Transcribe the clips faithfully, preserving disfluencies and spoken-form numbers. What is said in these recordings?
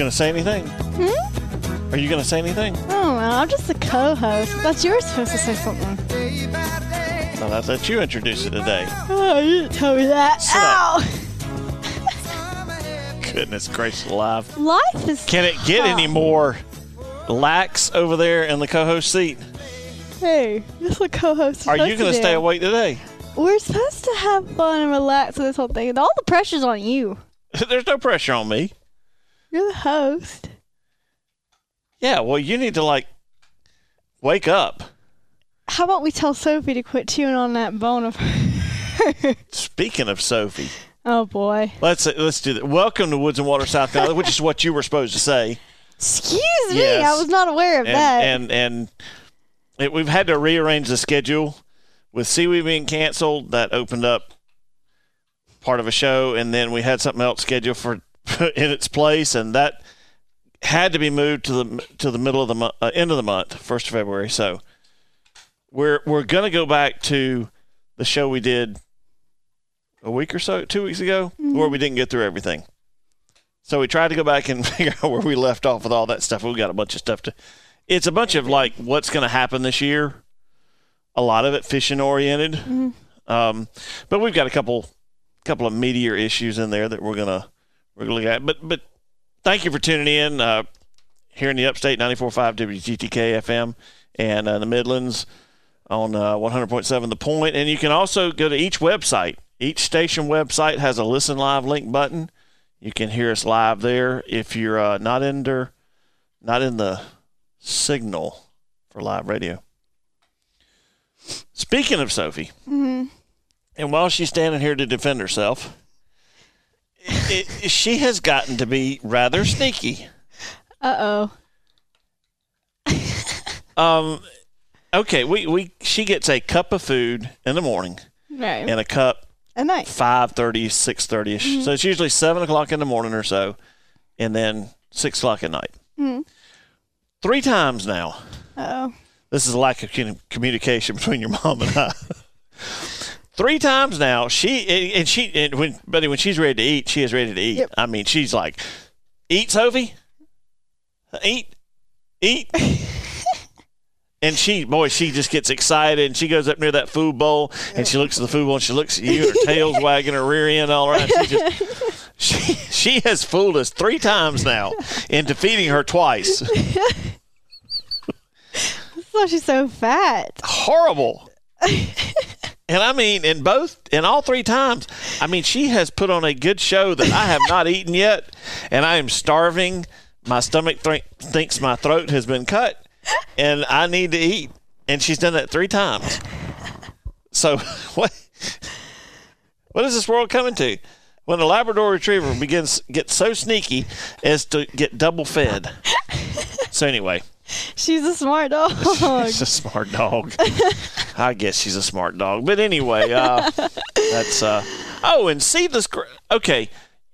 going to say anything? Hmm? Are you going to say anything? I don't know. I'm just the co-host. I thought you were supposed to say something. No, I thought you introduced it today. Oh, you didn't tell me that. Sit Ow! Goodness gracious alive. Life is Can it get tough. any more lax over there in the co-host seat? Hey, this is what co-host is Are you going going to stay awake today? We're supposed to have fun and relax with this whole thing. All the pressure's on you. There's no pressure on me. You're the host. Yeah, well, you need to, like, wake up. How about we tell Sophie to quit chewing on that bone of her? Speaking of Sophie. Oh, boy. Let's let's do that. Welcome to Woods and Water, South Carolina, which is what you were supposed to say. Excuse me. Yes. I was not aware of and, that. And and it, we've had to rearrange the schedule with Seaweed being canceled. That opened up part of a show, and then we had something else scheduled for in its place, and that had to be moved to the to the middle of the month, uh, end of the month, first of February. So we're we're gonna go back to the show we did a week or so, two weeks ago, mm-hmm. where we didn't get through everything. So we tried to go back and figure out where we left off with all that stuff. We've got a bunch of stuff to – it's a bunch of, like, what's going to happen this year. A lot of it fishing-oriented. Mm-hmm. Um, but we've got a couple couple of meatier issues in there that we're going to we're gonna look at. But but thank you for tuning in uh, here in the Upstate, ninety-four point five W G T K F M, and uh, the Midlands on uh, one hundred point seven The Point. And you can also go to each website. Each station website has a Listen Live link button. You can hear us live there. If you're uh, not under, not in the signal for live radio. Speaking of Sophie, mm-hmm. and while she's standing here to defend herself, it, it, she has gotten to be rather sneaky. Uh-oh. um, okay, we, we she gets a cup of food in the morning Right. and a cup At night. five thirty, six thirty-ish. Mm-hmm. So it's usually seven o'clock in the morning or so, and then six o'clock at night. Mm-hmm. Three times now. Uh-oh. This is a lack of communication between your mom and I. Three times now, she and she and when Buddy, when she's ready to eat, she is ready to eat. Yep. I mean, she's like, "Eat, Sophie, eat, eat." And she, boy, she just gets excited, and she goes up near that food bowl, and she looks at the food bowl, and she looks at you, and her tail's wagging, her rear end all around. She just, she, she has fooled us three times now into feeding her twice. That's why she's so fat. Horrible. And I mean, in both, in all three times, I mean, she has put on a good show that I have not eaten yet, and I am starving. My stomach th- thinks my throat has been cut. And I need to eat. And she's done that three times. So what what is this world coming to? When a Labrador Retriever begins get so sneaky as to get double fed. So anyway. She's a smart dog. She's a smart dog. I guess she's a smart dog. But anyway, uh, that's uh oh, and seedless gra- okay.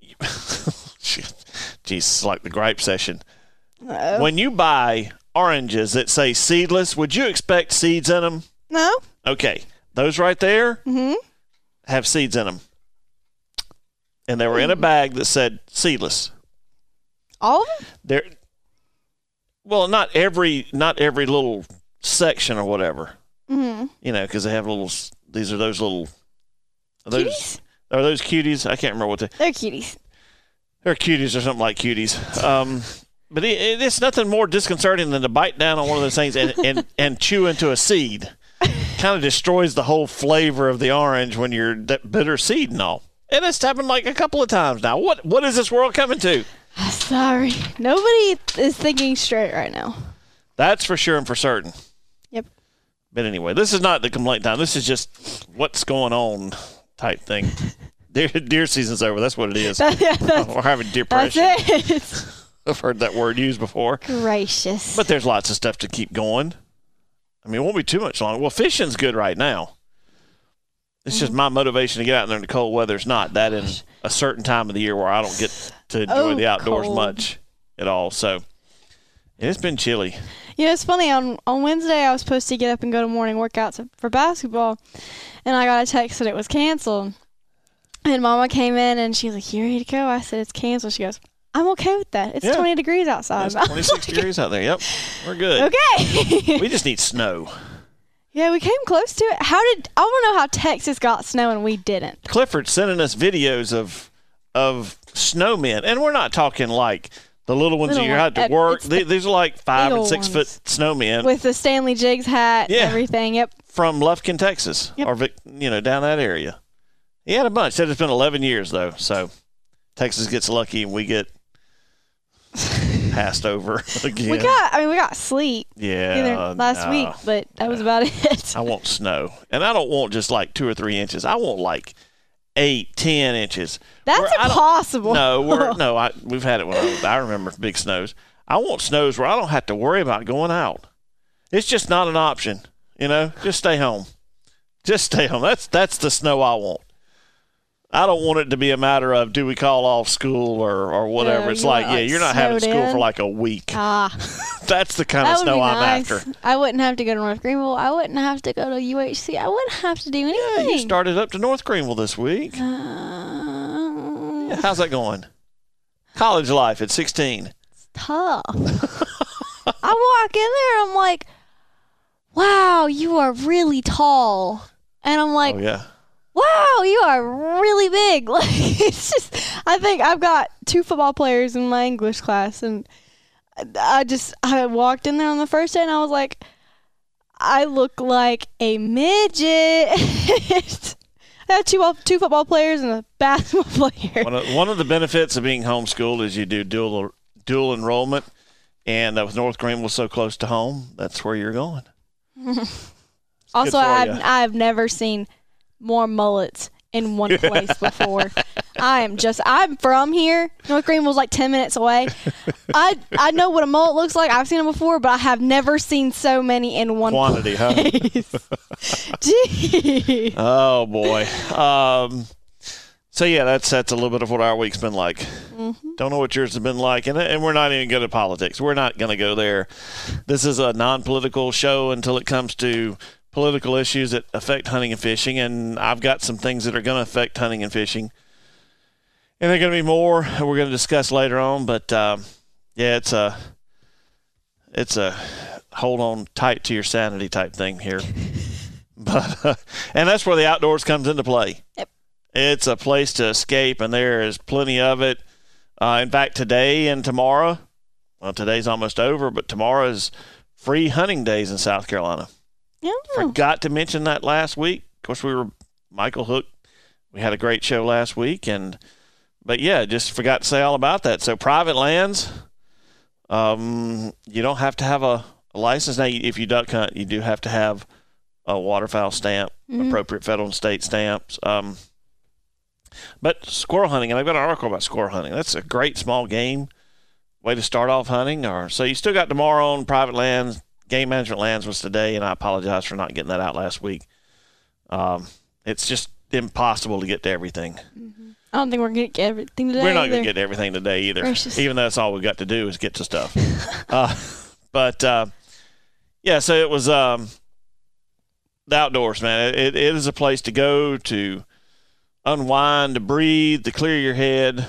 Jesus, like the gripe session. Uh-oh. When you buy oranges that say seedless, would you expect seeds in them? No. Okay. Those right there Mm-hmm. have seeds in them. And they were in a bag that said seedless. All of them? They're, well, not every not every little section or whatever. Mm-hmm. You know, because they have little, these are those little, are those, Cuties? are those cuties? I can't remember what they, They're cuties. they're cuties or something like cuties. Um, But it, it, it's nothing more disconcerting than to bite down on one of those things and, and, and chew into a seed. Kind of destroys the whole flavor of the orange when you're that bitter seed and all. And it's happened like a couple of times now. What What is this world coming to? Sorry. Nobody is thinking straight right now. That's for sure and for certain. Yep. But anyway, this is not the complaint time. This is just what's going on type thing. Deer, deer season's over. That's what it is. That, yeah, that's, We're having depression. that's it. I've heard that word used before. Gracious. But there's lots of stuff to keep going. I mean, it won't be too much longer. Well, fishing's good right now. It's just my motivation to get out there in the cold weather is not that in a certain time of the year where I don't get to enjoy Oh, the outdoors cold. much at all. So it's been chilly. You know, it's funny. On on Wednesday, I was supposed to get up and go to morning workouts for basketball, and I got a text that it was canceled. And Mama came in, and she was like, "You ready to go?" I said, "It's canceled." She goes, I'm okay with that. It's Yeah. twenty degrees outside. It's twenty-six degrees out there. Yep. We're good. Okay. We just need snow. Yeah, we came close to it. How did I want to know how Texas got snow and we didn't? Clifford's sending us videos of of snowmen, and we're not talking like the little ones Little that you one- had to uh, work. it's the These, these are like five big and ol' six ones. foot snowmen With the Stanley Jiggs hat Yeah. and everything. Yep. from Lufkin, Texas, Yep. or Vic- you know down that area. He had a bunch. Said it's been eleven years though, so Texas gets lucky and we get passed over again. We got I mean we got sleet yeah either last no. week, but that was about it. I want snow, and I don't want just like two or three inches. I want like eight, ten inches. That's Where I don't- impossible. No, we're no. I we've had it when I, was- I remember big snows. I want snows where I don't have to worry about going out. It's just not an option. You know, just stay home. Just stay home. That's that's the snow I want. I don't want it to be a matter of do we call off school or, or whatever. Yeah, it's you like, want, yeah, like, you're not having snowed school in. for like a week. Ah, That's the kind that of would snow be I'm nice. after. I wouldn't have to go to North Greenville. I wouldn't have to go to U H C. I wouldn't have to do Yeah, anything. you started up to North Greenville this week. Uh, Yeah, how's that going? College life at sixteen. tough. I walk in there, I'm like, wow, you are really tall. And I'm like, Oh yeah. wow, you are really big. Like, it's just, I think I've got two football players in my English class. And I just, I walked in there on the first day and I was like, I look like a midget. I have two, two football players and a basketball player. One of, one of the benefits of being homeschooled is you do dual dual enrollment, and uh, with North Greenville so close to home, that's where you're going. Also, for I've ya. I've never seen more mullets in one place before. I am just I'm from here. North Greenville's like ten minutes away. I I know what a mullet looks like. I've seen them before, but I have never seen so many in one Quantity, huh? place. Gee. Oh boy. Um, so yeah, that's that's a little bit of what our week's been like. Mm-hmm. Don't know what yours has been like, and and we're not even going to politics. We're not going to go there. This is a non-political show until it comes to political issues that affect hunting and fishing, and I've got some things that are going to affect hunting and fishing, and there are going to be more we're going to discuss later on. But um, yeah, it's a it's a hold on tight to your sanity type thing here. But uh, and that's where the outdoors comes into play. Yep. It's a place to escape, and there is plenty of it. Uh, in fact, today and tomorrow, well, today's almost over, but tomorrow is free hunting days in South Carolina. Yeah. Forgot to mention that last week. Of course, we were Michael Hook. We had a great show last week, and but yeah, just forgot to say all about that. So private lands, um, you don't have to have a, a license now. If you duck hunt, you do have to have a waterfowl stamp, Mhm. appropriate federal and state stamps. Um, but squirrel hunting, and I've got an article about squirrel hunting. That's a great small game way to start off hunting. Or so you still got tomorrow on private lands. Game management lands was today, and I apologize for not getting that out last week. Um, it's just impossible to get to everything. I don't think we're gonna get everything today. We're not either. going to get to everything today either, Gracious. even though that's all we've got to do is get to stuff. uh, but, uh, yeah, so it was um, the outdoors, man. It, it is a place to go to unwind, to breathe, to clear your head.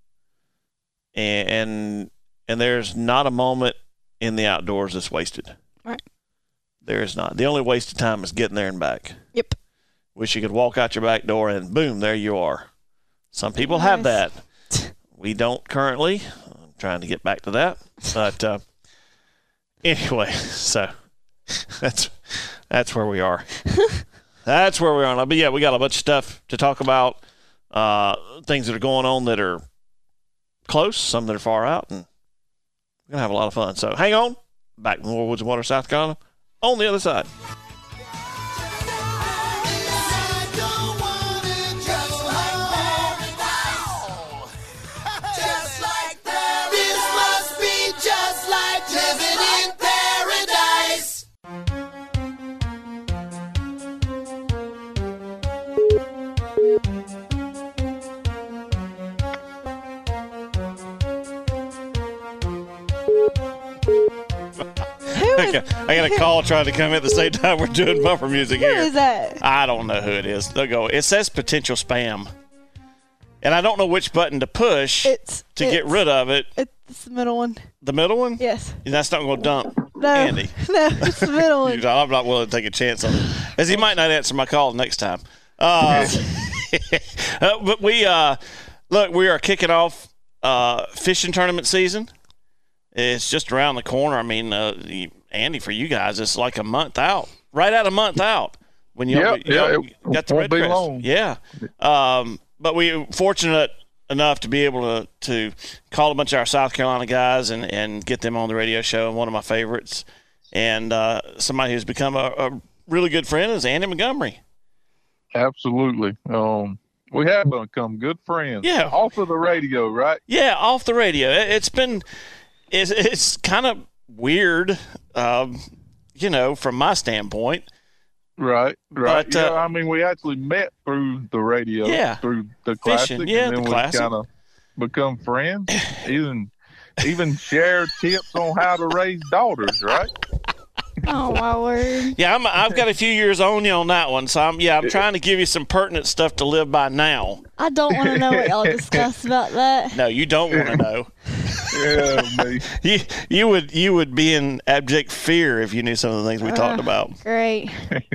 And, and, and there's not a moment in the outdoors that's wasted. Right. There is not. The only wasted time is getting there and back. Yep. Wish you could walk out your back door and boom, there you are. Some people have Nice. that. We don't currently. I'm trying to get back to that. But uh, anyway, so that's that's where we are. That's where we are. But yeah, we got a bunch of stuff to talk about. Uh, things that are going on that are close, some that are far out, and we're gonna have a lot of fun. So hang on. Back with more Woods and Water, South Carolina, on the other side. I got, I got a call trying to come in at the same time we're doing bumper music Who here. is that? I don't know who it is. They'll go. It says potential spam. And I don't know which button to push It's to it's, get rid of it. It's the middle one. The middle one? Yes. And that's not going to dump No. Andy. No, it's the middle one. I'm not willing to take a chance on it, as he might not answer my call next time. Uh, uh, but we uh, look, we are kicking off uh, fishing tournament season. It's just around the corner. I mean, uh, Andy, for you guys, it's like a month out, right at a month out when you Yep, yeah, got the won't red be crest. long. Yeah, um, but we were fortunate enough to be able to to call a bunch of our South Carolina guys and, and get them on the radio show. And one of my favorites, and uh, somebody who's become a, a really good friend, is Andy Montgomery. Absolutely. Um, we have become good friends. Yeah. Off of the radio, right? Yeah, off the radio. It, it's been it's, it's kind of weird, um, you know, from my standpoint. Right, right. But, yeah, uh, I mean, we actually met through the radio, Yeah. through the Fishing, classic, yeah, and then the we classic. kind of become friends. even even share tips on how to raise daughters, right? Oh my word. Yeah, I'm, I've got a few years on you on that one, so I'm yeah, I'm trying to give you some pertinent stuff to live by now. I don't want to know what y'all discussed about that. No, you don't want to know. Yeah, me. You you would you would be in abject fear if you knew some of the things we talked about. Great.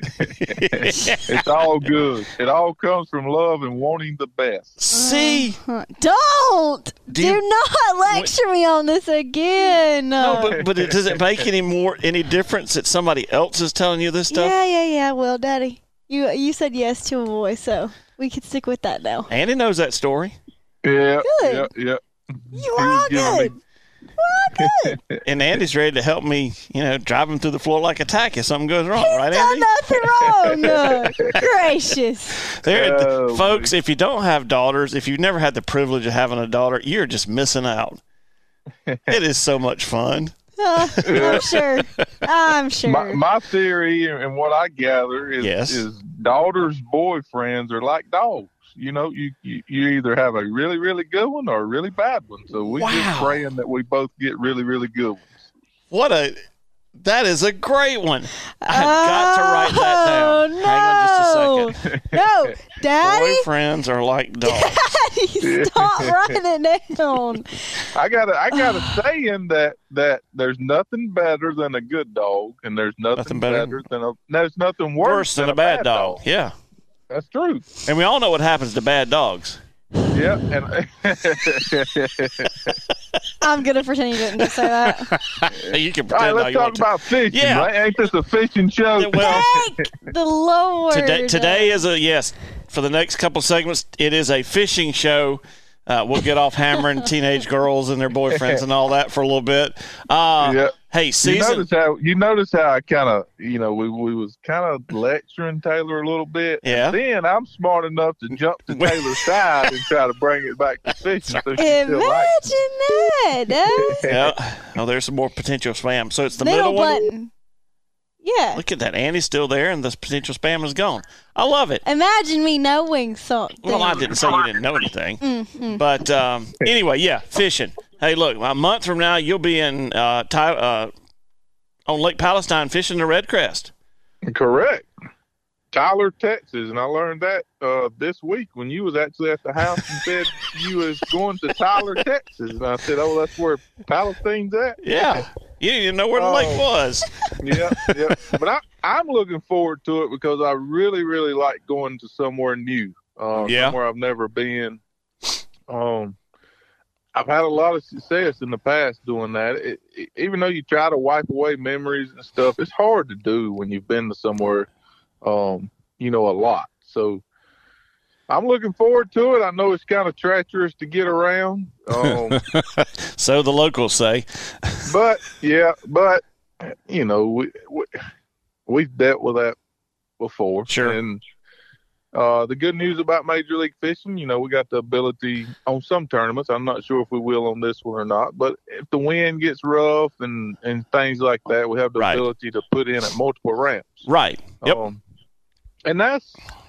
It's all good. It all comes from love and wanting the best. See, Huh. Don't Do do, you- not lecture me on this again. no, but but it, does it make any more any difference that somebody else is telling you this stuff? yeah, yeah, yeah. Well, Daddy, you you said yes to a boy, so we can stick with that now. Andy knows that story, Yeah, Good. yeah, yeah. You He are was giving good. me- You are good. and Andy's ready to help me. You know, drive him through the floor like a tack if something goes wrong, right, Done Andy? nothing wrong. Uh, gracious. There, Oh, folks, if you don't have daughters, if you've never had the privilege of having a daughter, you're just missing out. It is so much fun. Uh, I'm sure. I'm sure. My, my theory and what I gather is, Yes. is daughters' boyfriends are like dogs. You know, you, you, you either have a really, really good one or a really bad one. So we're Wow. just praying that we both get really, really good ones. What a that is a great one. I have got to write that down. Oh, Hang on just a second. No, Daddy, Boyfriends are like dogs. Daddy, stop writing it down. I got a, I got a saying that, that there's nothing better than a good dog, and there's nothing, Nothing better- better than a there's nothing worse, Worse than a bad dog. Yeah. That's true. And we all know what happens to bad dogs. Yeah, and I'm gonna pretend you didn't just say that. You can all right, pretend all let's you talk want to. about fishing. Yeah. Right? Ain't this a fishing show? Well, Thank the Lord. today today is a yes. For the next couple segments, it is a fishing show. Uh, we'll get off hammering teenage girls and their boyfriends and all that for a little bit. Uh, Yeah. Hey, You season. notice how you notice how I kind of you know we we was kind of lecturing Taylor a little bit. Yeah. And then I'm smart enough to jump to Taylor's side and try to bring it back to fishing. So she still likes Imagine that. Huh? Yeah. Oh, there's some more potential spam. So it's the Middle, middle, one. button. Yeah. Look at that. Andy's still there, and the potential spam is gone. I love it. Imagine me knowing something. Well, I didn't say you didn't know anything. Mhm. But um, anyway, yeah, fishing. Hey, look, a month from now, you'll be in uh, Ty- uh, on Lake Palestine fishing the Red Crest. it. Correct. Tyler, Texas, and I learned that uh, this week when you was actually at the house and said you was going to Tyler, Texas, and I said, "Oh, that's where Palestine's at." Yeah. You didn't even know where the lake Oh. was. Yeah, yeah. But I, I'm looking forward to it because I really, really like going to somewhere new, uh, Yeah. somewhere I've never been. Um, I've had a lot of success in the past doing that. It, it, even though you try to wipe away memories and stuff, it's hard to do when you've been to somewhere, um, you know, a lot. So I'm looking forward to it. I know it's kind of treacherous to get around. Um, So the locals say. But yeah, but you know, we, we we've dealt with that before. Sure. And uh, the good news about Major League Fishing, you know, we got the ability on some tournaments. I'm not sure if we will on this one or not. But if the wind gets rough and and things like that, we have the Right. ability to put in at multiple ramps. Right. Yep. Um, and that's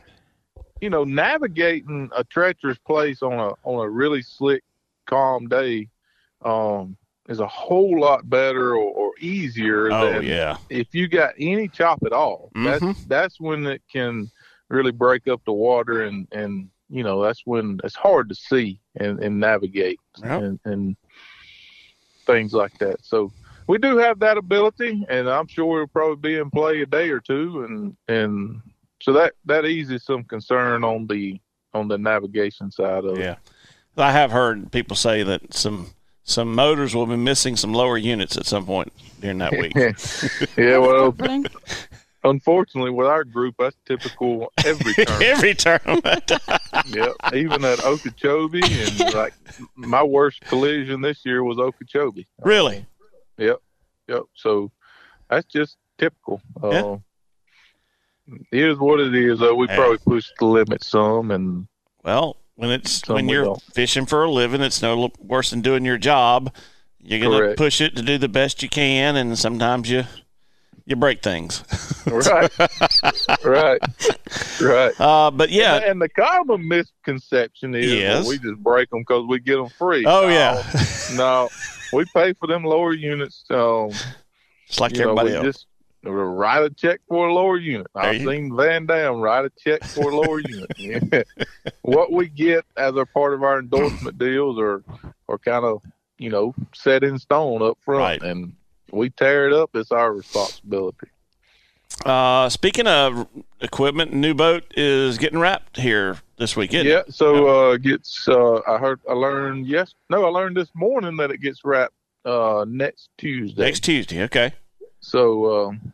you know navigating a treacherous place on a on a really slick, calm day. Um, is a whole lot better or, or easier Oh, than yeah. if you got any chop at all. Mhm. That's that's when it can really break up the water and and you know, that's when it's hard to see and, and navigate Yep. and, and things like that. So we do have that ability, and I'm sure it'll probably be in play a day or two, and and so that that eases some concern on the on the navigation side of it. Yeah. I have heard people say that some some motors will be missing some lower units at some point during that week. Yeah, well, Comforting. unfortunately, with our group, that's typical every turn. Every tournament. Yeah, even at Okeechobee, and like my worst collision this year was Okeechobee. Really? Yep, yep. So that's just typical. Yeah. Uh, it is what it is. Though we Yeah. probably pushed the limit some, and Well, when it's Some when we you're don't. fishing for a living, it's no l- worse than doing your job. You're gonna Correct. push it to do the best you can, and sometimes you you break things. right, right, right. Uh, but yeah, And the common misconception is Yes. well, we just break them because we get them free. oh No, yeah, no, we pay for them lower units. Um, it's like you know, everybody we else. just write a check for a lower unit. There I've you- seen Van Dam write a check for a lower unit. Yeah. What we get as a part of our endorsement deals are are kind of, you know, set in stone up front, Right. and we tear it up. It's our responsibility. Uh, speaking of equipment, new boat is getting wrapped here this week. Isn't Yeah. it? So uh, gets. Uh, I heard. I learned. Yes. No. I learned this morning that it gets wrapped uh, next Tuesday. Next Tuesday. Okay. So um,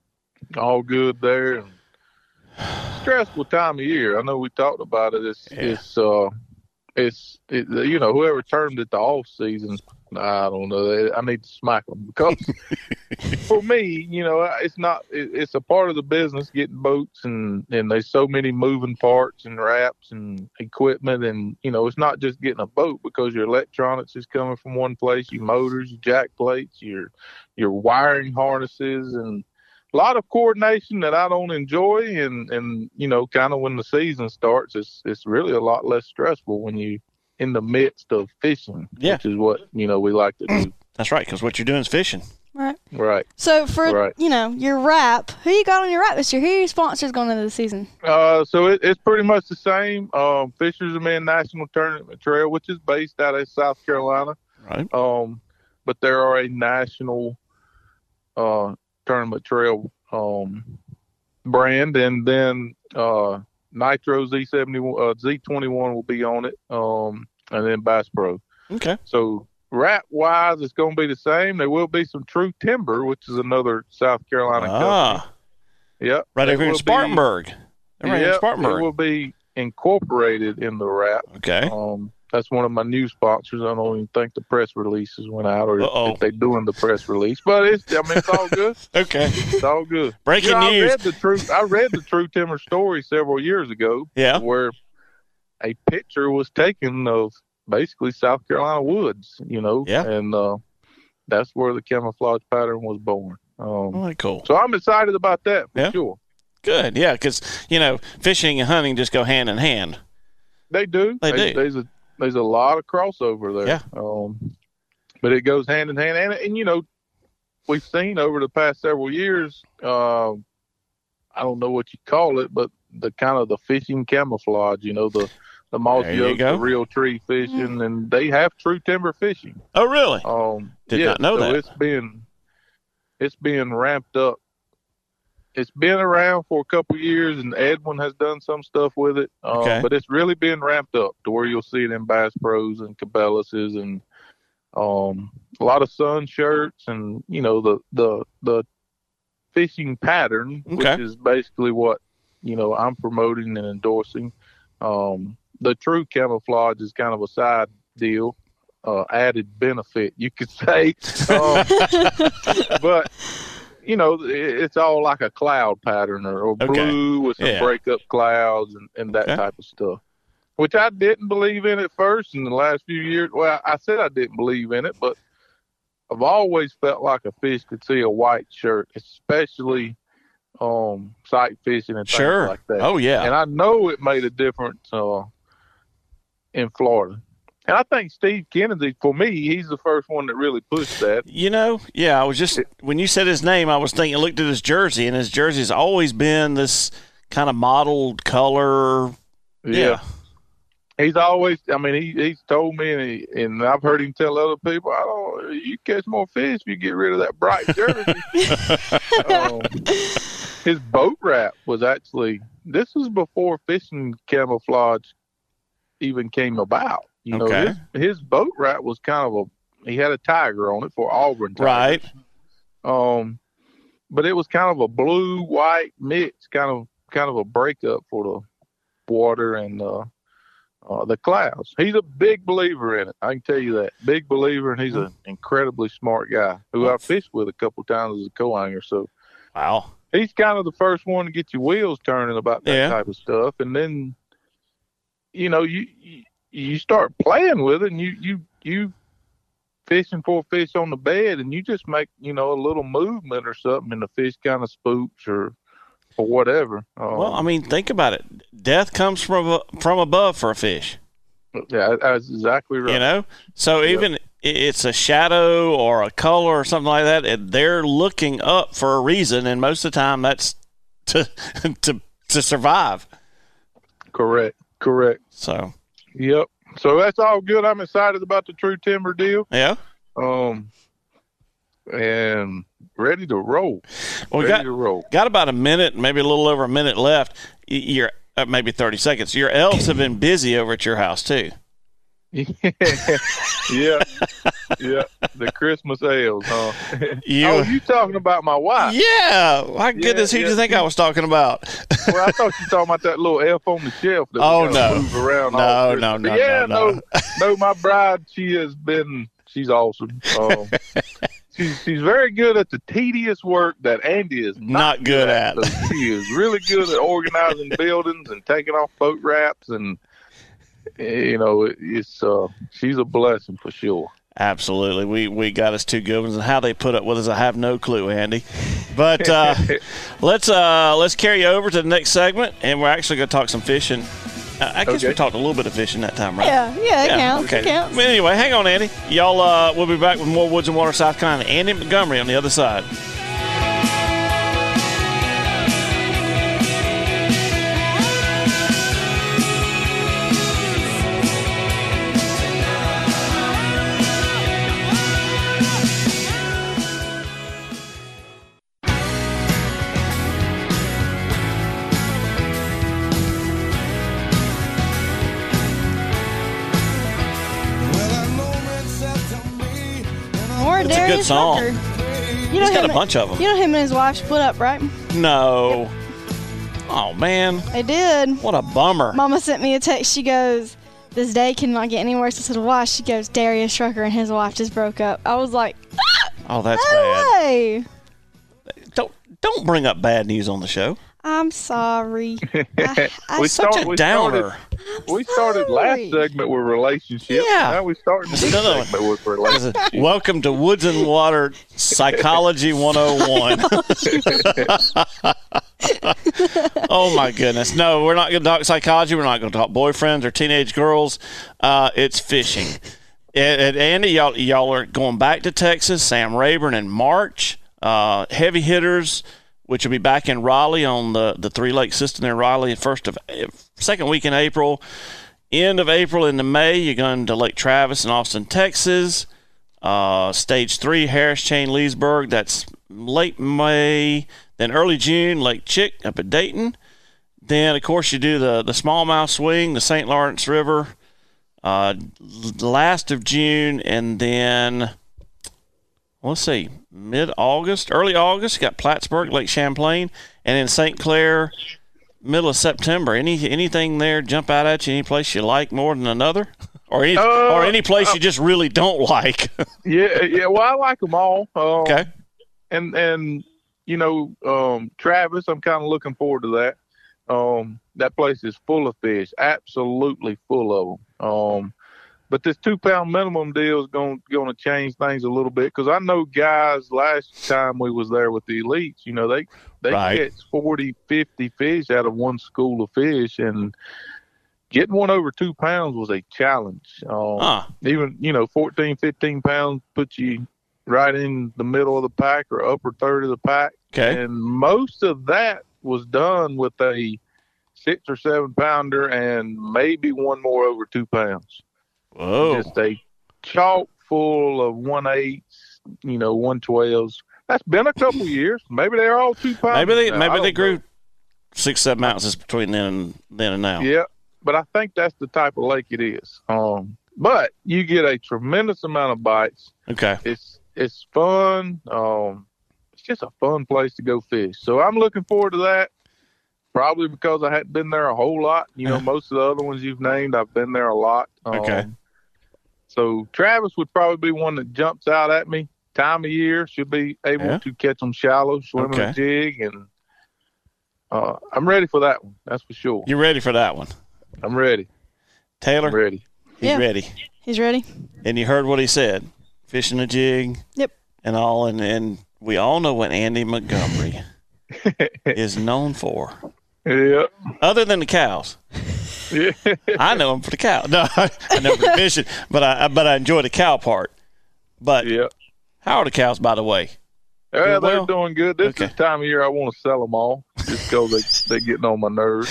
all good there. Stressful time of year. I know we talked about it. It's Yeah. it's uh it's it, you know, whoever termed it the off season. I don't know. I need to smack them because for me, you know, it's not. It, it's a part of the business getting boats, and and there's so many moving parts and wraps and equipment, and you know, it's not just getting a boat because your electronics is coming from one place, your motors, your jack plates, your your wiring harnesses, and a lot of coordination that I don't enjoy. And and you know, kind of when the season starts, it's it's really a lot less stressful when you in the midst of fishing, Yeah. which is what, you know, we like to do. That's right, because what you're doing is fishing. Right. Right. So for Right. you know your wrap, who you got on your wrap this year? Who are your sponsors going into the season? Uh, so it, it's pretty much the same. Um, Fisherman National Tournament Trail, which is based out of South Carolina. Right. Um, but there are a national uh, tournament trail um, brand, and then uh, Nitro Z seventy uh, Z twenty-one will be on it, um, and then Bass Pro. Okay. So wrap wise, it's going to be the same. There will be some True Timber, which is another South Carolina company. Ah, Yep, right They over here in will be- Spartanburg. They're right here in Yep, it Spartanburg. will be incorporated in the wrap. Okay. Um, that's one of my new sponsors. I don't even think the press releases went out, or Uh-oh. if they're doing the press release. But it's, I mean, it's all good. Okay. It's all good. Breaking You know, news. I read the true. I read the True Timber story several years ago, Yeah. where a picture was taken of basically South Carolina woods. You know, Yeah. and uh, that's where the camouflage pattern was born. Um, Oh, cool. so I'm excited about that for Yeah. sure. Good. Yeah, because, you know, fishing and hunting just go hand in hand. They do. They There's- do. There's a there's a lot of crossover there. Yeah. Um, but it goes hand in hand, and and you know, we've seen over the past several years. Uh, I don't know what you call it, but the kind of the fishing camouflage. You know, the the moss There you yokes, go. the real tree fishing, and they have True Timber fishing. Oh, really? Um, Did yeah, not know so that. It's been it's being ramped up. It's been around for a couple of years, and Edwin has done some stuff with it. Um, Okay. But it's really been ramped up to where you'll see it in Bass Pros and Cabelases, and um, a lot of sun shirts, and you know the the the fishing pattern, Okay. which is basically what you know I'm promoting and endorsing. Um, the true camouflage is kind of a side deal, uh, added benefit, you could say. Um, but you know, it- it's all like a cloud pattern, or, or Okay. blue with some Yeah. breakup clouds and, and that Okay. type of stuff, which I didn't believe in at first. In the last few years, well, I said I didn't believe in it, but I've always felt like a fish could see a white shirt, especially um, sight fishing and Sure. things like that. Oh, yeah. And I know it made a difference uh, in Florida. And I think Steve Kennedy, for me, he's the first one that really pushed that. You know, yeah, I was just, when you said his name, I was thinking, I looked at his jersey, and his jersey's always been this kind of mottled color. Yeah. he's always, I mean, he, he's told me, and, he, and I've heard him tell other people, I don't, you catch more fish if you get rid of that bright jersey. um, his boat wrap was actually, this was before fishing camouflage even came about. You know, Okay. his, his boat wrap was kind of a, he had a tiger on it for Auburn Tigers. Right. Um, but it was kind of a blue white mix, kind of kind of a breakup for the water and uh, uh, the clouds. He's a big believer in it. I can tell you that. Big believer, and he's an incredibly smart guy who I fished with a couple times as a co-hanger. So Wow. he's kind of the first one to get your wheels turning about that Yeah. type of stuff, and then you know you, you you start playing with it, and you you you fishing for a fish on the bed, and you just make you know a little movement or something, and the fish kind of spooks or or whatever. Um, Well, I mean, think about it. Death comes from a- from above for a fish. yeah, that's exactly right. You know, so Yeah. even i- it's a shadow or a color or something like that, and they're looking up for a reason, and most of the time that's to to to survive. Correct, correct. So Yep. So that's all good. I'm excited about the True Timber deal. yeah, Um, and ready to roll. well, we ready got to roll. got about a minute, maybe a little over a minute left. Y- Your uh, maybe thirty seconds. Your elves have been busy over at your house too. yeah, yeah. The Christmas ales, huh? You- oh, you talking about my wife? Yeah, my goodness, who do yeah. you think I was talking about? Well, I thought you were talking about that little elf on the shelf. That Oh, we gotta no. move around. No, all no, Christmas. no, Yeah, no, no, no. My bride, she has been. She's awesome. Um, she's she's very good at the tedious work that Andy is not, Not good at. So she is really good at organizing buildings and taking off boat wraps, and you know, it, it's uh, she's a blessing for sure. Absolutely. We we got us two good ones, and how they put up with us, I have no clue, Andy. But uh, let's uh, let's carry you over to the next segment, and we're actually going to talk some fishing. Uh, I guess Okay. we talked a little bit of fishing that time, right? Yeah, yeah, it counts. Okay. It counts. Well, anyway, hang on, Andy. Y'all, uh, we'll be back with more Woods and Water, South Carolina. Andy Montgomery on the other side. More It's a good Darius song. Rucker. You know He's got him- a bunch of them. You know him and his wife split up, right? No. Oh, man. They did. What a bummer. Mama sent me a text. She goes, "This day cannot get any worse." I said, "Why?" She goes, "Darius Rucker and his wife just broke up." I was like, Oh, that's "No bad. way." Don't, don't bring up bad news on the show. I'm sorry. I, I, We Such start- a we downer. I'm We started last sorry. segment with relationships. Yeah. Now we starting this No, no. segment with relationships. Welcome to Woods and Water Psychology one oh one. Oh, my goodness. No, we're not going to talk psychology. We're not going to talk boyfriends or teenage girls. Uh, it's fishing. And, and Andy, y'all, y'all are going back to Texas. Sam Rayburn in March. Uh, heavy hitters, which will be back in Raleigh on the, the Three Lake system in Raleigh, first of second week in April. End of April into May, you're going to Lake Travis in Austin, Texas. Uh, stage three, Harris Chain, Leesburg. That's late May. Then early June, Lake Chick up at Dayton. Then, of course, you do the, the smallmouth swing, the Saint Lawrence River, uh, last of June. And then, let's see, mid-August, early August, you got Plattsburgh, Lake Champlain. And then Saint Clair, middle of September. Any Anything there jump out at you? Any place you like more than another? Or any, Uh, or any place you just really don't like? Yeah, yeah. Well, I like them all. Um, Okay. And and you know, um, Travis, I'm kind of looking forward to that. Um, that place is full of fish, absolutely full of them. Um, but this two pound minimum deal is going going to change things a little bit, because I know guys last time we was there with the elites, you know, they they Right. catch forty, fifty fish out of one school of fish, and getting one over two pounds was a challenge. Um, Huh. Even, you know, fourteen, fifteen pounds puts you right in the middle of the pack or upper third of the pack. Okay. And most of that was done with a six or seven pounder, and maybe one more over two pounds. Whoa. Just a chalk full of one eighths, you know, one twelves. That's been a couple years. Maybe they're all two pounds. Maybe they now. maybe I they don't grew know. six, seven ounces between then and then and now. Yeah, but I think that's the type of lake it is. Um, but you get a tremendous amount of bites. Okay. It's it's fun. Um, it's just a fun place to go fish. So I'm looking forward to that. Probably because I hadn't been there a whole lot. You know, most of the other ones you've named, I've been there a lot. Um, Okay. So Travis would probably be one that jumps out at me. Time of year, should be able Yeah. to catch them shallow, swimming Okay. a jig, and uh, I'm ready for that one. That's for sure. You ready for that one? I'm ready. Taylor? I'm ready. He's Yeah. ready. He's ready. And you heard what he said. Fishing a jig. Yep. And all and, and we all know what Andy Montgomery is known for. Yeah. Other than the cows. Yeah. I know him for the cow. No, I know for the fishing, but I but I enjoy the cow part. But Yeah. how are the cows, by the way? Yeah, Doing they're well? doing good. This Okay. is the time of year I want to sell them all just because they, they're getting on my nerves.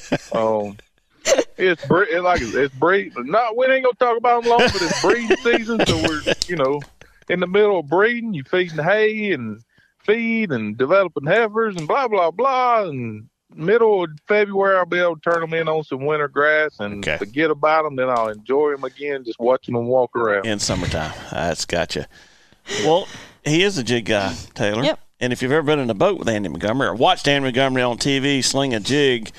um, it's bre- it's like it's breeding. No, we ain't gonna talk about them long, but it's breeding season, so we're you know in the middle of breeding. You feeding hay and feed and developing heifers and blah blah blah. And middle of February, I'll be able to turn them in on some winter grass and Okay. forget about them. Then I'll enjoy them again, just watching them walk around. In summertime. That's gotcha. Well, he is a jig guy, Taylor. Yep. And if you've ever been in a boat with Andy Montgomery or watched Andy Montgomery on T V sling a jig,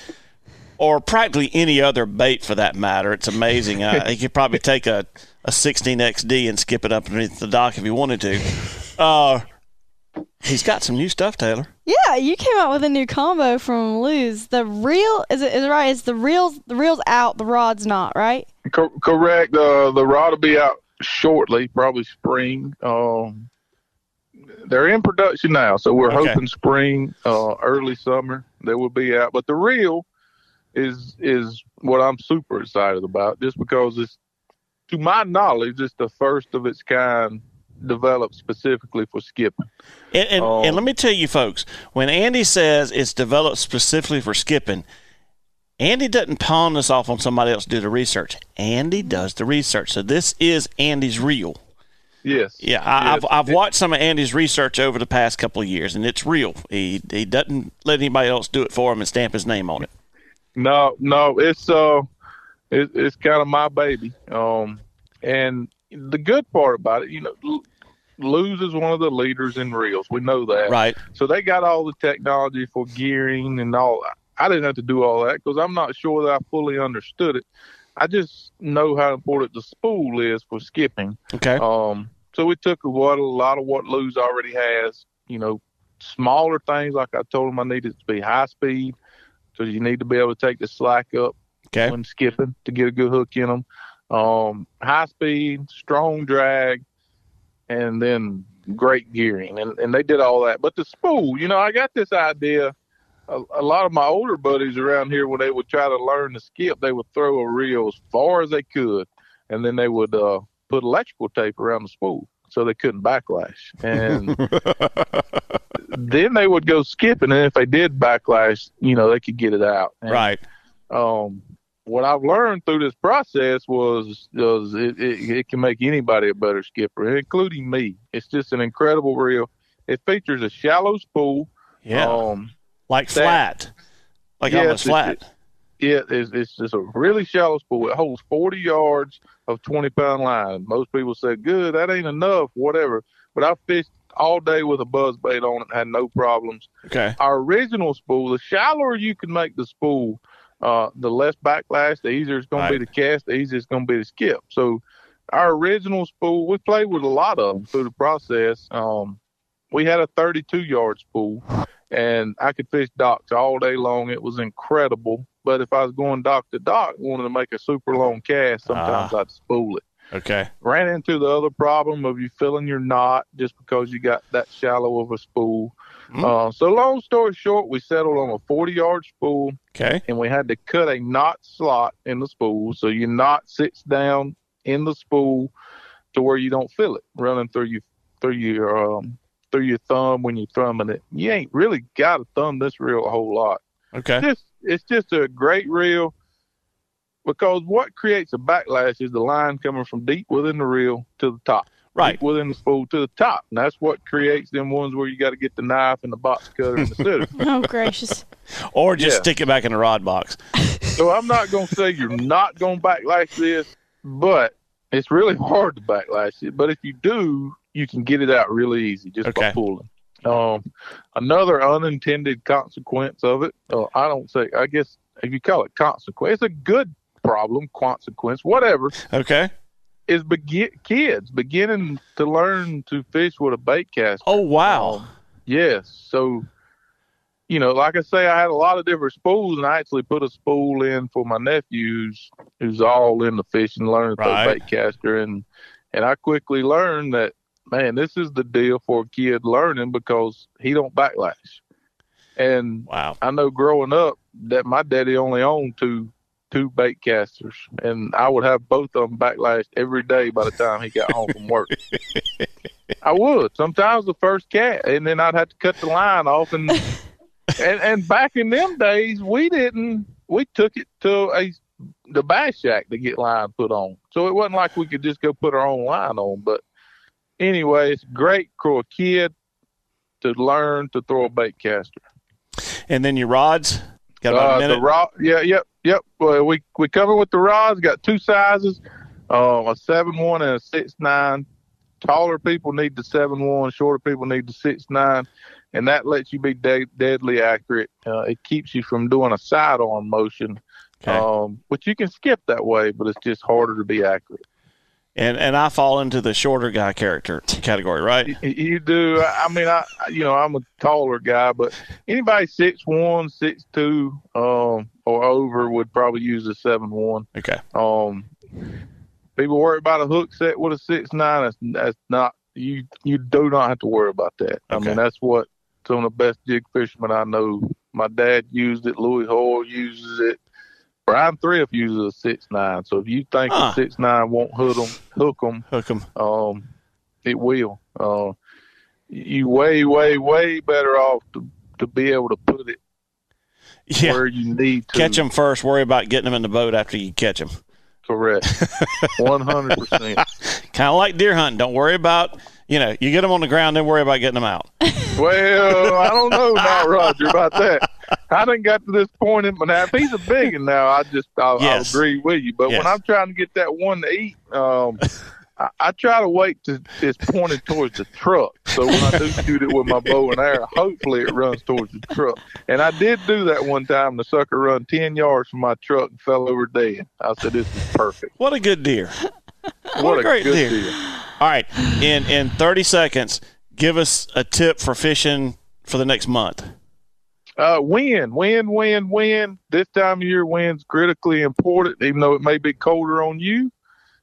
or practically any other bait for that matter, it's amazing. Uh, he could probably take a, a sixteen X D and skip it up underneath the dock if he wanted to. Uh, he's got some new stuff, Taylor. Yeah, you came out with a new combo from Luz. The reel is it is it right? It's the reels the reels out, the rod's not, right? Co- correct. Uh, the rod will be out shortly, probably spring. Um, they're in production now, so we're Okay. hoping spring, uh, early summer they will be out. But the reel is is what I'm super excited about, just because it's, to my knowledge, it's the first of its kind developed specifically for skipping. And, and, Oh. and let me tell you, folks, when Andy says it's developed specifically for skipping, Andy doesn't pawn this off on somebody else to do the research. Andy does the research. So this is Andy's reel. Yes. Yeah, I, Yes. I've I've watched some of Andy's research over the past couple of years, and it's real. He he doesn't let anybody else do it for him and stamp his name on it. No, no, it's uh, it, it's kind of my baby. Um, and the good part about it, you know, L- Luz is one of the leaders in reels. We know that, Right. So they got all the technology for gearing and all. I didn't have to do all that because I'm not sure that I fully understood it. I just know how important the spool is for skipping. Okay. Um, so we took what a lot of what Luz already has, you know, smaller things like I told him I needed to be high speed, because you need to be able to take the slack up Okay. when skipping to get a good hook in them. Um, high speed, strong drag, and then great gearing, and and they did all that. But the spool, you know, I got this idea. A, a lot of my older buddies around here, when they would try to learn to skip, they would throw a reel as far as they could, and then they would uh, put electrical tape around the spool so they couldn't backlash. And then they would go skipping, and if they did backlash, you know, they could get it out. And, Right. Um, what I've learned through this process was, was it, it, it can make anybody a better skipper, including me. It's just an incredible reel. It features a shallow spool. Yeah. Um, like that- flat. Like Yes, almost it- flat. Yeah, it's, it's just a really shallow spool. It holds forty yards of twenty pound line. Most people say, good, that ain't enough, whatever. But I fished all day with a buzz bait on it, had no problems. Okay. Our original spool, the shallower you can make the spool, uh, the less backlash, the easier it's going Right. to be to cast, the easier it's going to be to skip. So our original spool, we played with a lot of them through the process. Um, we had a thirty-two yard spool, and I could fish docks all day long. It was incredible. But if I was going dock to dock, wanted to make a super long cast, sometimes Ah. I'd spool it. Okay. Ran into the other problem of you filling your knot just because you got that shallow of a spool. Mm. Uh, so long story short, we settled on a forty yard spool, Okay. and we had to cut a knot slot in the spool. So your knot sits down in the spool to where you don't feel it running through your, through your, um, through your thumb when you're thumbing it. You ain't really got to thumb this reel a whole lot. Okay. Just it's just a great reel because what creates a backlash is the line coming from deep within the reel to the top. Right. Deep within the spool to the top. And that's what creates them ones where you got to get the knife and the box cutter and the sitter. Oh, gracious. Or just Yeah. stick it back in the rod box. So I'm not going to say you're not going to backlash this, but it's really hard to backlash it. But if you do, you can get it out really easy just Okay. by pulling. Um, another unintended consequence of it, uh, I don't say, I guess if you call it consequence, it's a good problem, consequence, whatever, Okay. is begin kids beginning to learn to fish with a bait caster. Oh, wow. Um, yes. So, you know, like I say, I had a lot of different spools, and I actually put a spool in for my nephews who's all into fishing, learning to Right. throw bait caster. And, and I quickly learned that, man, this is the deal for a kid learning because he don't backlash. And Wow. I know growing up that my daddy only owned two two bait casters, and I would have both of them backlashed every day by the time he got home from work. I would. Sometimes the first cat, and then I'd have to cut the line off. And and, and back in them days, we didn't. We took it to a the bass shack to get line put on. So it wasn't like we could just go put our own line on. But anyway, it's great for a kid to learn to throw a bait caster. And then your rods? Got about Uh, a minute? the rod, yeah, yep, yep. Well, we we cover with the rods. Got two sizes, uh, a seven one and a six nine. Taller people need the seven one. Shorter people need the six nine, and that lets you be de- deadly accurate. Uh, it keeps you from doing a sidearm motion, Okay. um, which you can skip that way, but it's just harder to be accurate. And and I fall into the shorter guy character category, right? You, you do. I mean, I you know I'm a taller guy, but anybody six one, six two, um, or over would probably use a seven one. Okay. Um, people worry about a hook set with a six nine. That's that's not you. You do not have to worry about that. I Okay. mean, that's what some of the best jig fishermen I know. My dad used it. Louis Hoyle uses it. Brian Thrift uses a six nine. So if you think Huh. a six nine won't hook them, hook them, Hook them. um, it will. Uh, you way, way, way better off to to be able to put it Yeah. where you need to Catch them first. Worry about getting them in the boat after you catch them. Correct. One hundred percent. Kind of like deer hunting. Don't worry about, you know, you get them on the ground, then worry about getting them out. Well, I don't know now, Roger, about that. I didn't got to this point in my now. If he's a big one now, I just I'll, Yes. I'll agree with you. But Yes. when I'm trying to get that one to eat, um, I, I try to wait to it's pointed towards the truck. So when I do shoot it with my bow and arrow, hopefully it runs towards the truck. And I did do that one time. The sucker run ten yards from my truck and fell over dead. I said, "This is perfect." What a good deer. What, a great good deer. deal. All right. In in thirty seconds, give us a tip for fishing for the next month. Uh, wind, wind, wind, wind. This time of year, wind's critically important, even though it may be colder on you.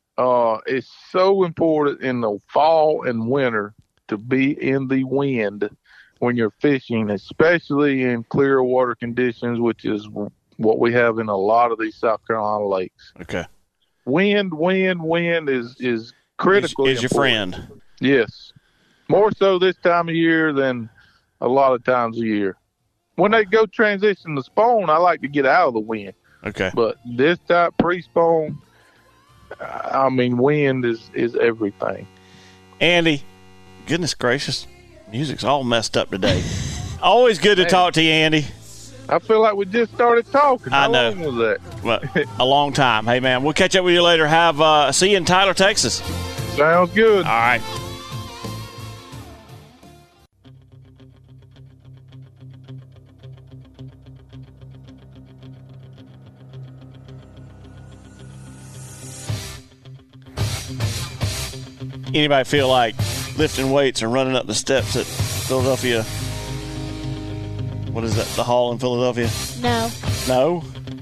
Uh, it's so important in the fall and winter to be in the wind when you're fishing, especially in clear water conditions, which is what we have in a lot of these South Carolina lakes. Okay. Wind, wind, wind is, is Is, critically is your important. friend. Yes. More so this time of year than a lot of times a year. When they go transition to spawn, I like to get out of the wind. Okay. But this type pre-spawn, I mean, wind is, is everything. Andy, goodness gracious, music's all messed up today. Always good to Man. talk to you, Andy. I feel like we just started talking. I How know. long was that? Well, a long time. Hey, man, we'll catch up with you later. Have uh, see you in Tyler, Texas. Sounds good. All right. Anybody feel like lifting weights or running up the steps at Philadelphia? What is that? The hall in Philadelphia? No. No?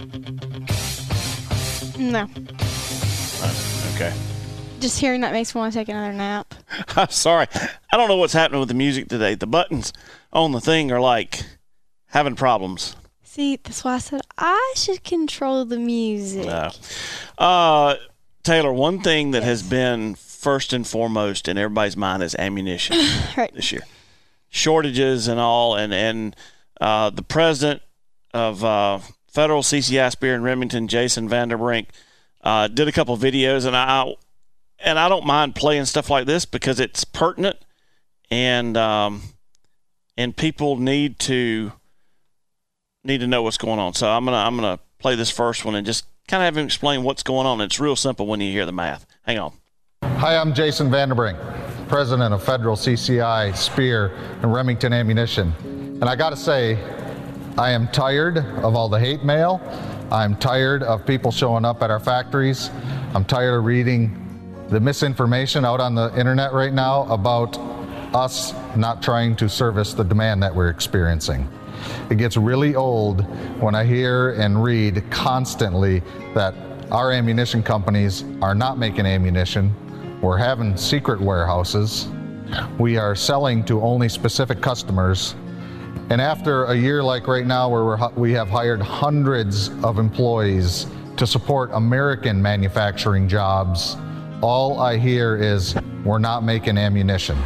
No. Okay. Just hearing that makes me want to take another nap. I'm sorry. I don't know what's happening with the music today. The buttons on the thing are like having problems. See, that's why I said I should control the music. No. Uh, Taylor, one thing that has been first and foremost in everybody's mind is ammunition Right. this year. Shortages and all, and, and uh, the president of uh, Federal C C I Spear in Remington, Jason Vanderbrink, uh, did a couple videos, and I and I don't mind playing stuff like this because it's pertinent, and um, and people need to need to know what's going on. So I'm gonna I'm gonna play this first one and just kind of have him explain what's going on. It's real simple when you hear the math. Hang on. Hi, I'm Jason Vanderbrink, president of Federal C C I Spear and Remington Ammunition, and I got to say, I am tired of all the hate mail. I'm tired of people showing up at our factories. I'm tired of reading the misinformation out on the internet right now about us not trying to service the demand that we're experiencing. It gets really old when I hear and read constantly that our ammunition companies are not making ammunition. We're having secret warehouses. We are selling to only specific customers. And after a year like right now where we're, we have hired hundreds of employees to support American manufacturing jobs, all I hear is we're not making ammunition.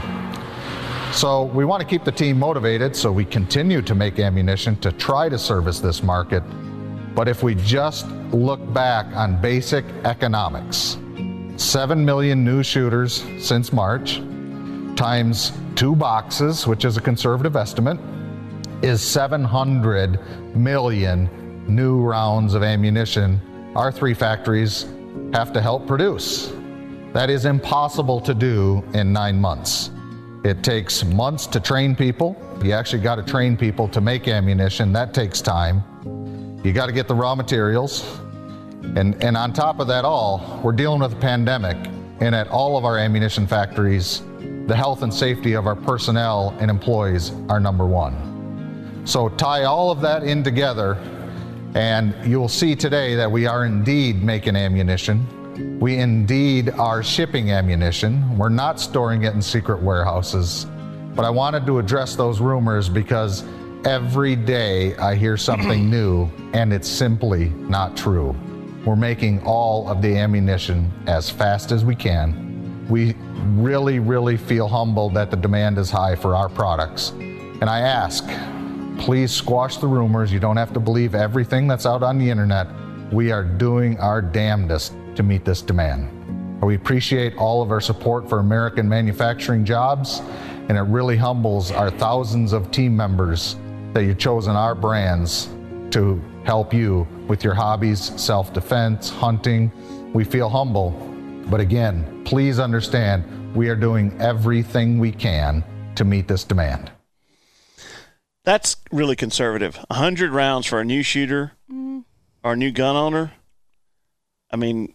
So we want to keep the team motivated so we continue to make ammunition to try to service this market. But if we just look back on basic economics, seven million new shooters since March, times two boxes, which is a conservative estimate, is seven hundred million new rounds of ammunition our three factories have to help produce. That is impossible to do in nine months. It takes months to train people. You actually got to train people to make ammunition. That takes time. You got to get the raw materials. And, and on top of that all, we're dealing with a pandemic. And at all of our ammunition factories, the health and safety of our personnel and employees are number one. So tie all of that in together, and you'll see today that we are indeed making ammunition. We indeed are shipping ammunition. We're not storing it in secret warehouses. But I wanted to address those rumors because every day I hear something new, and it's simply not true. We're making all of the ammunition as fast as we can. We really, really feel humbled that the demand is high for our products. And I ask, please squash the rumors. You don't have to believe everything that's out on the internet. We are doing our damnedest to meet this demand. We appreciate all of our support for American manufacturing jobs, and it really humbles our thousands of team members that you've chosen our brands to help you with your hobbies, self-defense, hunting. We feel humble, but again, please understand we are doing everything we can to meet this demand. That's really conservative. one hundred rounds for a new shooter mm. or a new gun owner. I mean,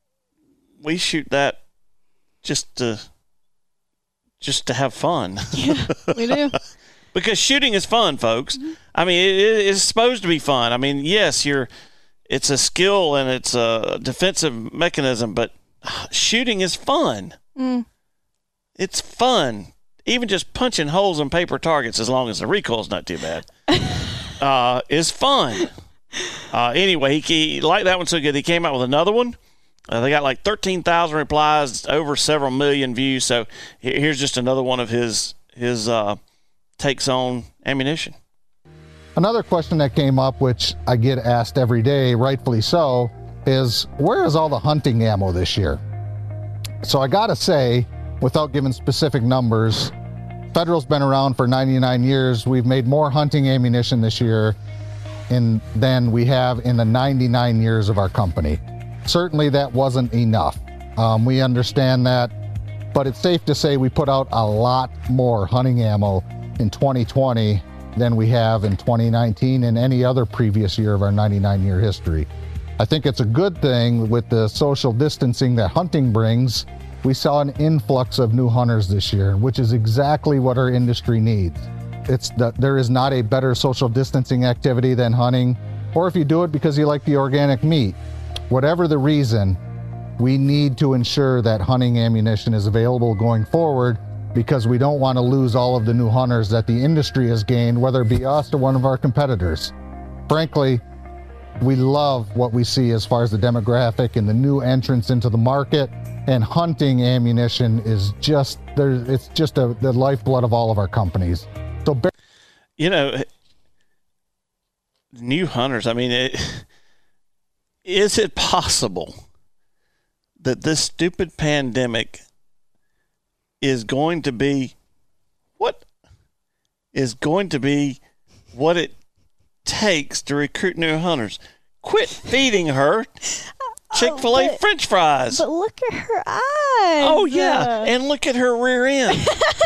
we shoot that just to just to have fun. Yeah, we do. Because shooting is fun, folks. Mm-hmm. I mean, it, it's supposed to be fun. I mean, yes, you're. It's a skill and it's a defensive mechanism, but shooting is fun. Mm. It's fun. Even just punching holes in paper targets, as long as the recoil's not too bad, uh, is fun. Uh, anyway, he, he liked that one so good, he came out with another one. Uh, they got like thirteen thousand replies, over several million views. So here's just another one of his his uh, takes on ammunition. Another question that came up, which I get asked every day, rightfully so, is where is all the hunting ammo this year? So I got to say, without giving specific numbers, Federal's been around for ninety-nine years. We've made more hunting ammunition this year in, than we have in the ninety-nine years of our company. Certainly that wasn't enough. Um, we understand that, but it's safe to say we put out a lot more hunting ammo in twenty twenty than we have in twenty nineteen and any other previous year of our ninety-nine year history. I think it's a good thing with the social distancing that hunting brings. We saw an influx of new hunters this year, which is exactly what our industry needs. It's that there is not a better social distancing activity than hunting, or if you do it because you like the organic meat. Whatever the reason, we need to ensure that hunting ammunition is available going forward, because we don't want to lose all of the new hunters that the industry has gained, whether it be us or one of our competitors. Frankly, we love what we see as far as the demographic and the new entrants into the market. And hunting ammunition is just there. It's just a, the lifeblood of all of our companies. So, you know, new hunters. I mean, it, is it possible that this stupid pandemic is going to be what is going to be what it takes to recruit new hunters? Quit feeding her Chick-fil-A oh, but, French fries. But look at her eyes. Oh, yeah. And look at her rear end.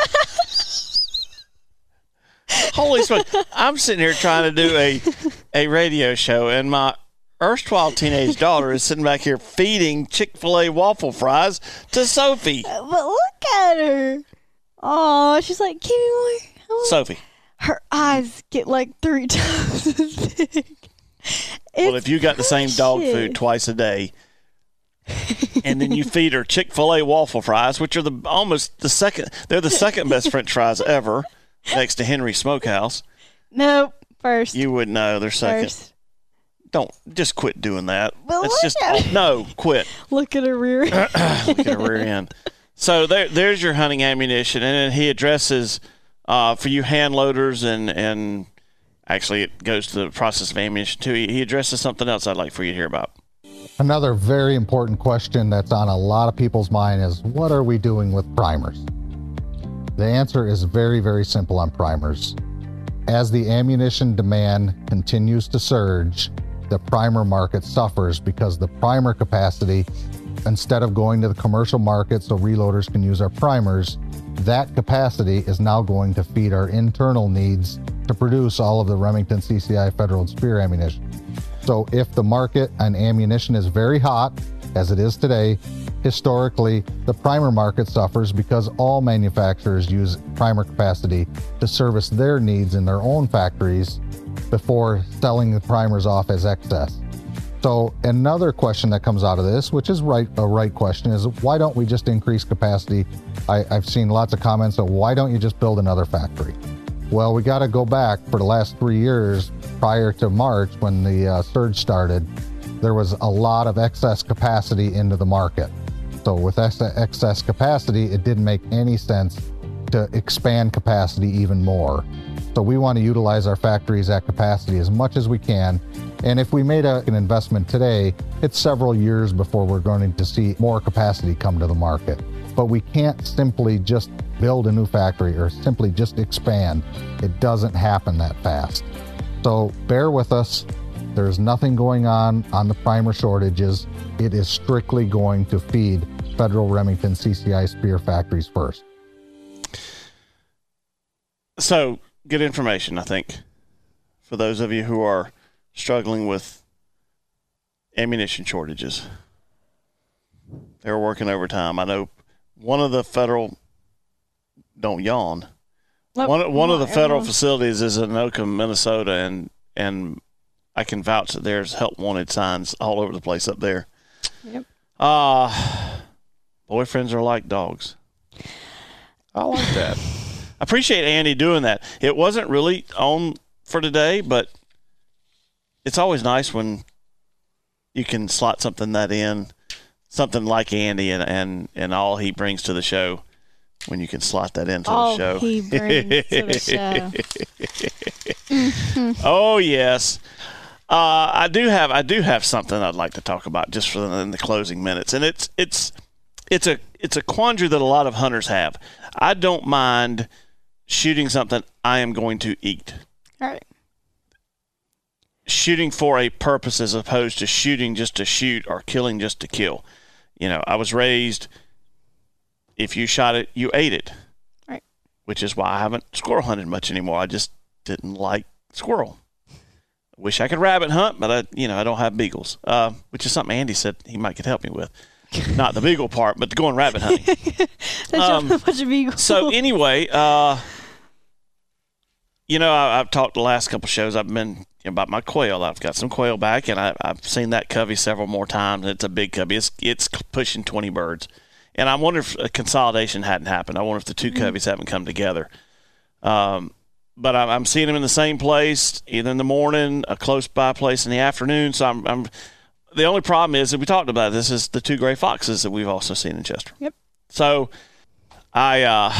Holy smoke. I'm sitting here trying to do a, a radio show, and my erstwhile teenage daughter is sitting back here feeding Chick-fil-A waffle fries to Sophie. But look at her. Oh, she's like, give me more. Oh. Sophie. Her eyes get like three times as big. Well, if you got the same dog food twice a day, and then you feed her Chick-fil-A waffle fries, which are the almost the second, they're the second best French fries ever, next to Henry's Smokehouse. Nope, first. You would know they're second. First. Don't just quit doing that. Well, it's just oh, no, quit. Look at her rear end. Look at her rear end. So there, there's your hunting ammunition, and then he addresses uh, for you hand loaders and and. Actually, it goes to the process of ammunition, too. He addresses something else I'd like for you to hear about. Another very important question that's on a lot of people's mind is, what are we doing with primers? The answer is very, very simple on primers. As the ammunition demand continues to surge, the primer market suffers because the primer capacity, instead of going to the commercial market so reloaders can use our primers, that capacity is now going to feed our internal needs to produce all of the Remington C C I Federal and Speer ammunition. So if the market on ammunition is very hot, as it is today, historically, the primer market suffers because all manufacturers use primer capacity to service their needs in their own factories before selling the primers off as excess. So another question that comes out of this, which is right a right question, is why don't we just increase capacity? I, I've seen lots of comments of why don't you just build another factory? Well, we got to go back for the last three years prior to March when the uh, surge started. There was a lot of excess capacity into the market. So with ex- excess capacity, it didn't make any sense to expand capacity even more. So we want to utilize our factories at capacity as much as we can. And if we made a, an investment today, it's several years before we're going to see more capacity come to the market. But we can't simply just build a new factory or simply just expand. It doesn't happen that fast. So bear with us. There's nothing going on on the primer shortages. It is strictly going to feed Federal Remington C C I Speer factories first. So good information, I think, for those of you who are struggling with ammunition shortages. They're working overtime. I know one of the federal, don't yawn, Look, one, one of the federal everyone. facilities is in Oakham, Minnesota, and and I can vouch that there's help wanted signs all over the place up there. Yep. Uh, boyfriends are like dogs. I like that. I appreciate Andy doing that. It wasn't really on for today, but it's always nice when you can slot something that in, something like Andy and, and, and all he brings to the show, when you can slot that into all the show. he brings to the show. Oh, yes. Uh, I do have I do have something I'd like to talk about just for the, in the closing minutes, and it's it's it's a it's a quandary that a lot of hunters have. I don't mind shooting something I am going to eat. All right. Shooting for a purpose as opposed to shooting just to shoot or killing just to kill. You know, I was raised, if you shot it, you ate it. Right. Which is why I haven't squirrel hunted much anymore. I just didn't like squirrel. Wish I could rabbit hunt, but I, you know, I don't have beagles, uh, which is something Andy said he might could help me with. Not the beagle part, but the going rabbit hunting. um, a bunch of beagles. So anyway, uh, you know, I, I've talked the last couple shows. I've been you know, about my quail. I've got some quail back, and I, I've seen that covey several more times. It's a big covey. It's it's pushing twenty birds, and I wonder if a consolidation hadn't happened. I wonder if the two mm-hmm. coveys haven't come together. Um. But I'm, I'm seeing them in the same place, either in the morning, a close by place in the afternoon. So I'm, I'm the only problem is that we talked about this is the two gray foxes that we've also seen in Chester. Yep. So I uh,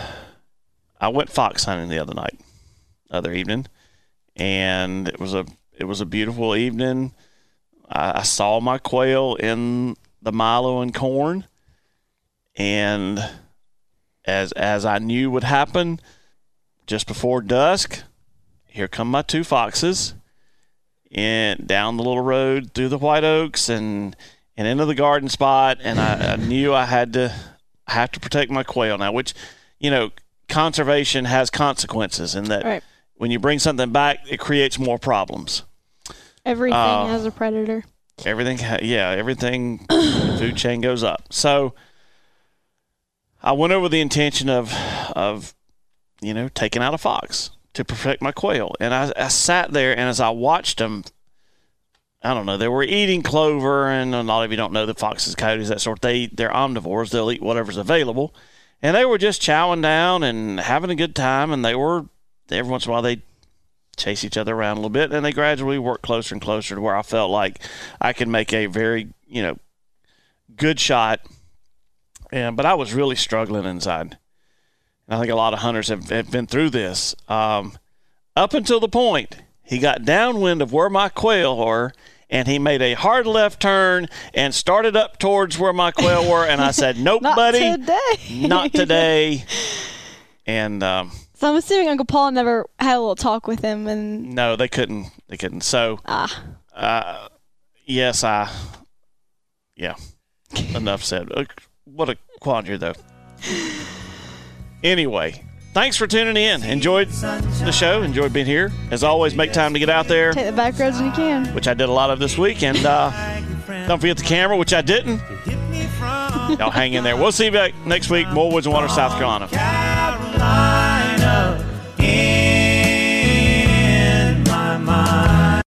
I went fox hunting the other night, other evening, and it was a it was a beautiful evening. I, I saw my quail in the milo and corn, and as as I knew would happen, just before dusk, here come my two foxes, and down the little road through the white oaks and and into the garden spot, and I, I knew I had to I have to protect my quail now, which, you know, conservation has consequences, and that Right. when you bring something back, it creates more problems. Everything Uh, has a predator. Everything, ha- yeah, everything, the food chain goes up. So I went over the intention of, of, you know, taking out a fox to protect my quail. And I, I sat there, and as I watched them, I don't know, they were eating clover, and a lot of you don't know that foxes, coyotes, that sort. They, they're omnivores. They'll eat whatever's available. And they were just chowing down and having a good time, and they were, every once in a while, they chase each other around a little bit, and they gradually work closer and closer to where I felt like I could make a very, you know, good shot. And but I was really struggling inside. And I think a lot of hunters have, have been through this. Um, up until the point he got downwind of where my quail were, and he made a hard left turn and started up towards where my quail were, and I said, "Nope, Not buddy, today. not today." And um, So I'm assuming Uncle Paul never had a little talk with him, and no, they couldn't. They couldn't. So, ah, uh, yes, I, yeah, enough said. Uh, What a quandary, though. Anyway, thanks for tuning in. Enjoyed the show. Enjoyed being here. As always, make time to get out there, take the back roads when you can. which I did a lot of this week. And uh, don't forget the camera, which I didn't. Y'all hang in there. We'll see you back next week. More Woods and Water, South Carolina. Carolina, in